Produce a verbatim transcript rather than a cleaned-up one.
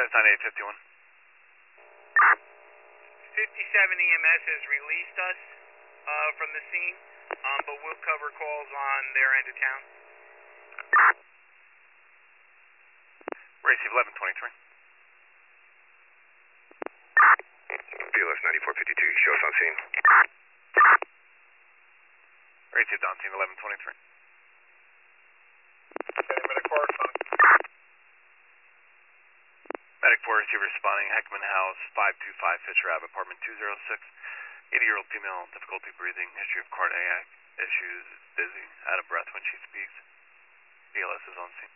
Five nine eight fifty one. fifty-seven E M S has released us uh, from the scene, um, but we'll cover calls on their end of town. Receive eleven twenty-three. B L S ninety-four fifty-two, show us on scene. Receive on scene eleven twenty-three. Medic four, Medic four receiver responding, Heckman House, five two five Fisher Ave, apartment two oh six. eighty-year-old female, difficulty breathing, history of cardiac issues, dizzy, out of breath when she speaks. B L S is on scene.